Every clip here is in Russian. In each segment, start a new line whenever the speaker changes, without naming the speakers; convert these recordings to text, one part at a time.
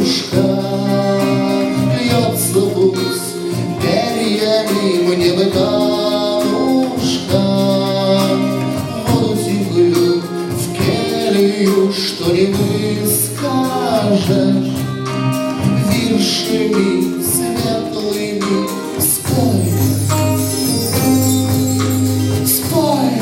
Девушка льется пусть перьями мне бы камушка, воду тихую в келью, что не выскажешь, виршами светлыми спой, спой.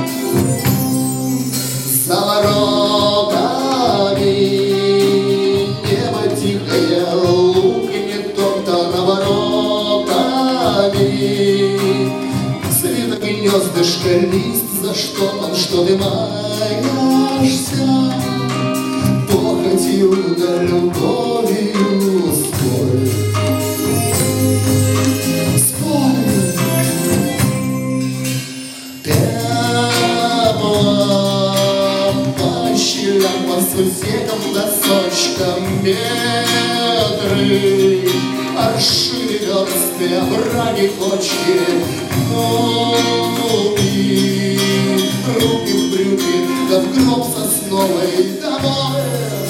За воротами небо тихое, лукнет кто-то наворотами. Цвет гнездышко, лист заштопан, что ты маешься, похотью да любовью спой, спой. По сусекам, досочкам метры, аршины версты, овраги, кочки, руки в брюки, да в гроб сосновый домой.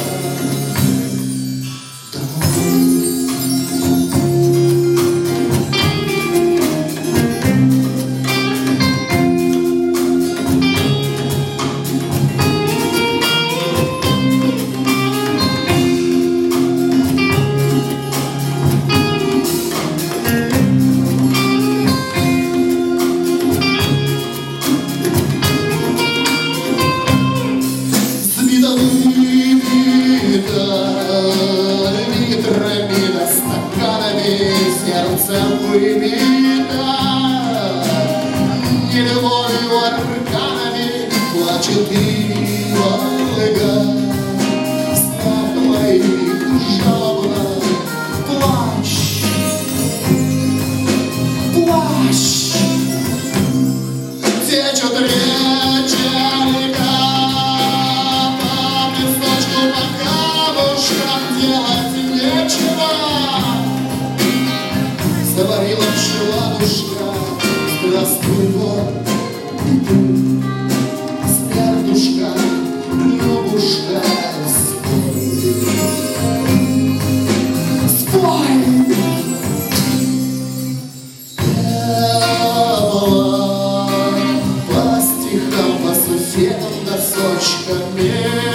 Литрами да стаканами сердце выбито, не любовью арканами плачет и Волга. Снов твоих жалобно плачь, плачь. Течет речка по песочку, по камушкам, делать нечего. Заварила пчеладушка, здравствуй, год, и ты, смертушка, любушка, спой, спой. Пела по стихам, по суседам, досочкам.